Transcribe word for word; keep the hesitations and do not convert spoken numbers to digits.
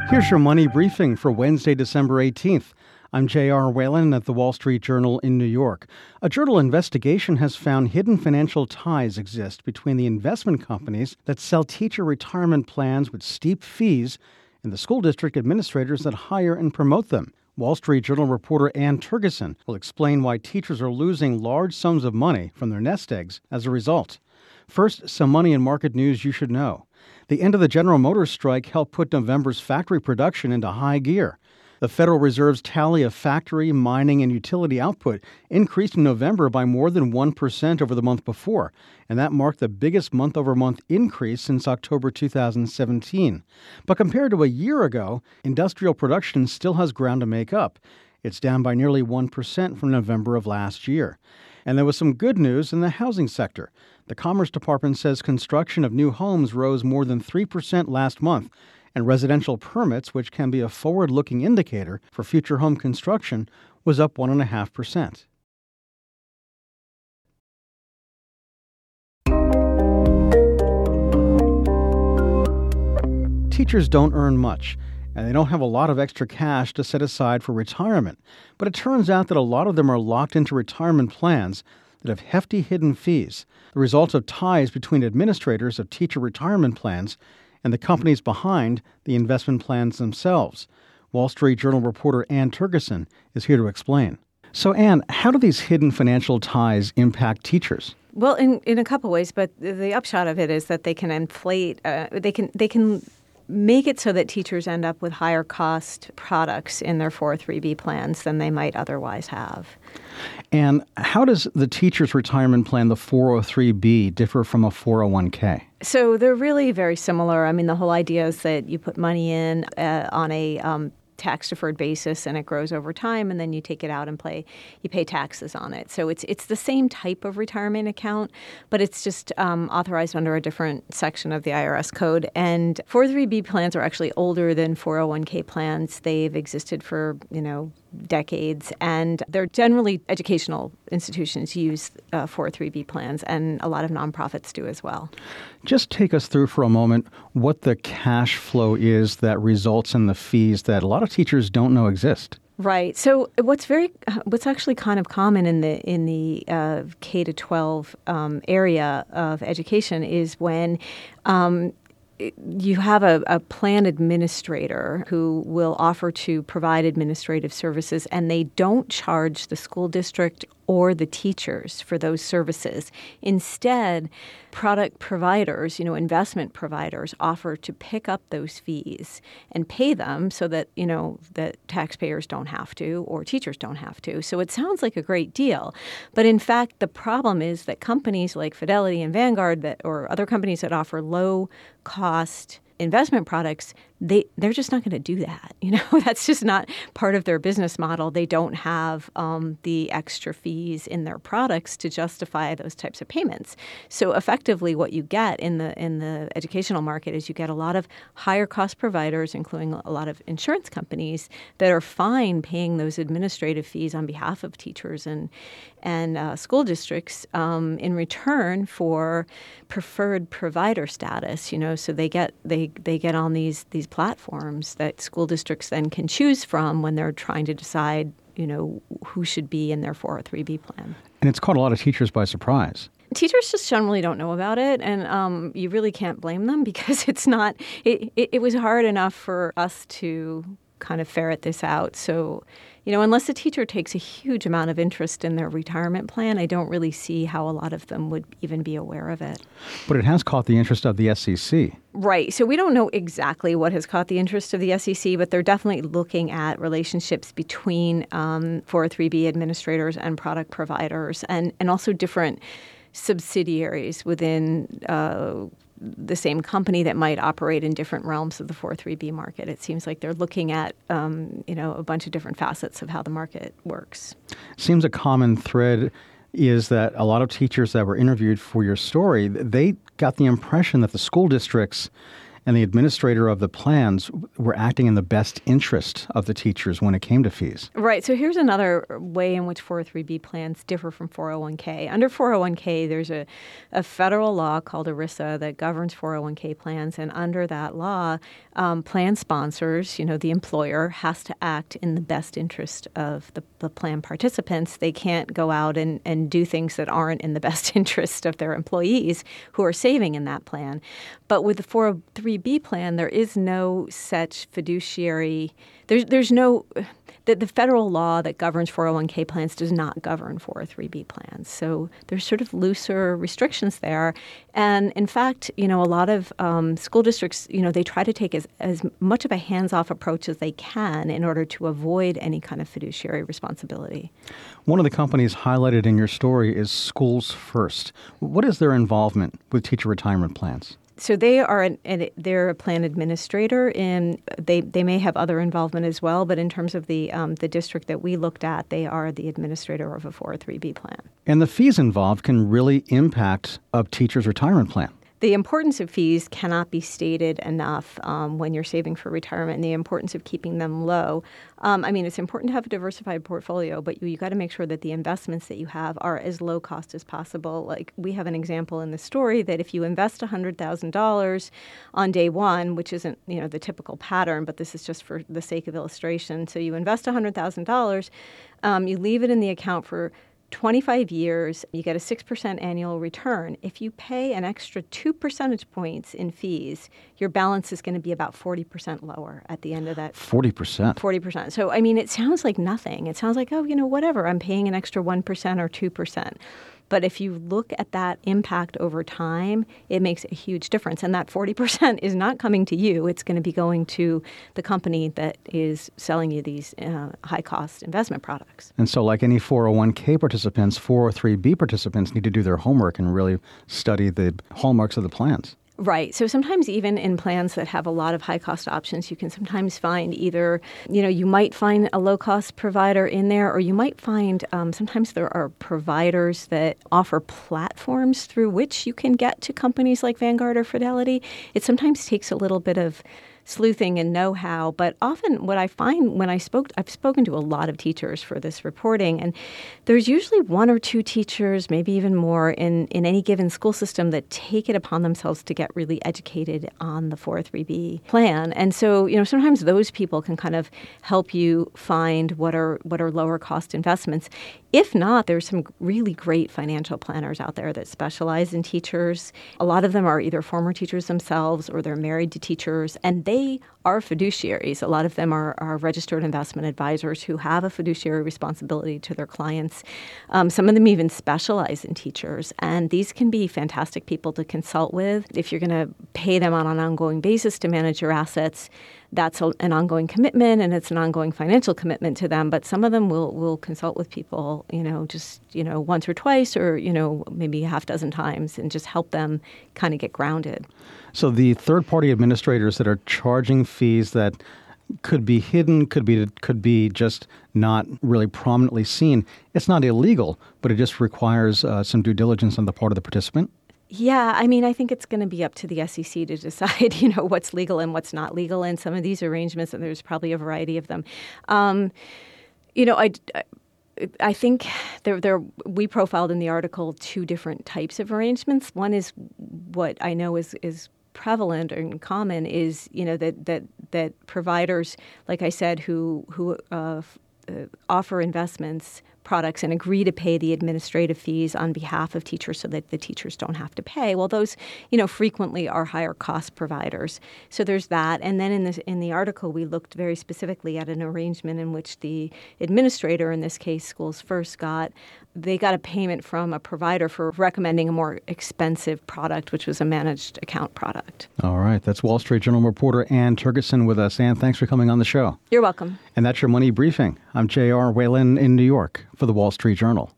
Here's your money briefing for Wednesday, December eighteenth. I'm J R. Whalen at the Wall Street Journal in New York. A journal investigation has found hidden financial ties exist between the investment companies that sell teacher retirement plans with steep fees and the school district administrators that hire and promote them. Wall Street Journal reporter Ann Tergeson will explain why teachers are losing large sums of money from their nest eggs as a result. First, some money and market news you should know. The end of the General Motors strike helped put November's factory production into high gear. The Federal Reserve's tally of factory, mining, and utility output increased in November by more than one percent over the month before, and that marked the biggest month-over-month increase since October two thousand seventeen. But compared to a year ago, industrial production still has ground to make up. It's down by nearly one percent from November of last year. And there was some good news in the housing sector. The Commerce Department says construction of new homes rose more than three percent last month, and residential permits, which can be a forward-looking indicator for future home construction, was up one point five percent. Teachers don't earn much, and they don't have a lot of extra cash to set aside for retirement. But it turns out that a lot of them are locked into retirement plans that have hefty hidden fees, the result of ties between administrators of teacher retirement plans and the companies behind the investment plans themselves. Wall Street Journal reporter Ann Tergeson is here to explain. So, Ann, how do these hidden financial ties impact teachers? Well, in, in a couple ways, but the upshot of it is that they can inflate, uh, they can they can make it so that teachers end up with higher cost products in their four oh three B plans than they might otherwise have. And how does the teacher's retirement plan, the four oh three B, differ from a four oh one k? So they're really very similar. I mean, the whole idea is that you put money in uh, on a um, tax-deferred basis, and it grows over time, and then you take it out and play, you pay taxes on it. So it's it's the same type of retirement account, but it's just um, authorized under a different section of the I R S code. And four oh three B plans are actually older than four oh one k plans. They've existed for, you know, decades, and they're generally educational institutions use uh, four oh three B plans, and a lot of nonprofits do as well. Just take us through for a moment what the cash flow is that results in the fees that a lot of teachers don't know exist. Right. So what's very, what's actually kind of common in the in the uh, K to twelve um, area of education is when um, you have a, a plan administrator who will offer to provide administrative services, and they don't charge the school district or the teachers for those services. Instead, product providers, you know, investment providers offer to pick up those fees and pay them so that, you know, that taxpayers don't have to or teachers don't have to. So it sounds like a great deal. But in fact, the problem is that companies like Fidelity and Vanguard that or other companies that offer low cost investment products, they, they're just not going to do that. You know, that's just not part of their business model. They don't have um, the extra fees in their products to justify those types of payments. So effectively what you get in the in the educational market is you get a lot of higher cost providers, including a lot of insurance companies, that are fine paying those administrative fees on behalf of teachers and and uh, school districts um, in return for preferred provider status. You know, so they get they they get on these these platforms that school districts then can choose from when they're trying to decide, you know, who should be in their four oh three B plan. And it's caught a lot of teachers by surprise. Teachers just generally don't know about it, and um, you really can't blame them because it's not. It, it, it was hard enough for us to kind of ferret this out. So, you know, unless a teacher takes a huge amount of interest in their retirement plan, I don't really see how a lot of them would even be aware of it. But it has caught the interest of the S E C. Right. So we don't know exactly what has caught the interest of the S E C, but they're definitely looking at relationships between um, four oh three B administrators and product providers, and, and also different subsidiaries within uh, the same company that might operate in different realms of the four oh three B market. It seems like they're looking at, um, you know, a bunch of different facets of how the market works. Seems a common thread is that a lot of teachers that were interviewed for your story, they got the impression that the school districts and the administrator of the plans were acting in the best interest of the teachers when it came to fees. Right. So here's another way in which four oh three B plans differ from four oh one k. Under four oh one k, there's a, a federal law called ERISA that governs four oh one k plans. And under that law, um, plan sponsors, you know, the employer, has to act in the best interest of the, the plan participants. They can't go out and, and do things that aren't in the best interest of their employees who are saving in that plan. But with the four oh three B plan, there is no such fiduciary, there's, there's no, the, the federal law that governs four oh one k plans does not govern four oh three B plans. So there's sort of looser restrictions there. And in fact, you know, a lot of um, school districts, you know, they try to take as, as much of a hands-off approach as they can in order to avoid any kind of fiduciary responsibility. One of the companies highlighted in your story is Schools First. What is their involvement with teacher retirement plans? So they are an, an, they're a plan administrator, and they, they may have other involvement as well. But in terms of the um, the district that we looked at, they are the administrator of a four oh three B plan. And the fees involved can really impact a teacher's retirement plan. The importance of fees cannot be stated enough um, when you're saving for retirement, and the importance of keeping them low. Um, I mean, it's important to have a diversified portfolio, but you, you got to make sure that the investments that you have are as low cost as possible. Like, we have an example in the story that if you invest one hundred thousand dollars on day one, which isn't, you know, the typical pattern, but this is just for the sake of illustration. So you invest one hundred thousand dollars, um, you leave it in the account for twenty-five years, you get a six percent annual return. If you pay an extra two percentage points in fees, your balance is going to be about forty percent lower at the end of that. forty percent? forty percent. So, I mean, it sounds like nothing. It sounds like, oh, you know, whatever, I'm paying an extra one percent or two percent. But if you look at that impact over time, it makes a huge difference. And that forty percent is not coming to you. It's going to be going to the company that is selling you these uh, high-cost investment products. And so like any four oh one k participants, four oh three B participants need to do their homework and really study the hallmarks of the plans. Right. So sometimes even in plans that have a lot of high-cost options, you can sometimes find either, you know, you might find a low-cost provider in there, or you might find um, sometimes there are providers that offer platforms through which you can get to companies like Vanguard or Fidelity. It sometimes takes a little bit of sleuthing and know-how, but often what I find when I spoke, I've spoken to a lot of teachers for this reporting, and there's usually one or two teachers, maybe even more, in, in any given school system that take it upon themselves to get really educated on the four oh three B plan. And so, you know, sometimes those people can kind of help you find what are what are lower cost investments. If not, there's some really great financial planners out there that specialize in teachers. A lot of them are either former teachers themselves or they're married to teachers, and they are fiduciaries. A lot of them are, are registered investment advisors who have a fiduciary responsibility to their clients. Um, some of them even specialize in teachers, and these can be fantastic people to consult with. If you're going to pay them on an ongoing basis to manage your assets, that's a, an ongoing commitment, and it's an ongoing financial commitment to them. But some of them will will consult with people, you know, just, you know, once or twice, or, you know, maybe a half dozen times, and just help them kind of get grounded. So the third-party administrators that are charging fees that could be hidden, could be could be just not really prominently seen, it's not illegal, but it just requires uh, some due diligence on the part of the participant? Yeah, I mean, I think it's going to be up to the S E C to decide, you know, what's legal and what's not legal in some of these arrangements, and there's probably a variety of them. Um, you know, I, I think there, there we profiled in the article two different types of arrangements. One is what I know is is prevalent and common is, you know, that that that providers, like I said, who who uh, uh, offer investments products and agree to pay the administrative fees on behalf of teachers so that the teachers don't have to pay. Well, those, you know, frequently are higher cost providers. So there's that. And then in this in the article, we looked very specifically at an arrangement in which the administrator, in this case, Schools First, got they got a payment from a provider for recommending a more expensive product, which was a managed account product. All right. That's Wall Street Journal reporter Ann Tergeson with us. Ann, thanks for coming on the show. You're welcome. And that's your Money Briefing. I'm J R. Whalen in New York for the Wall Street Journal.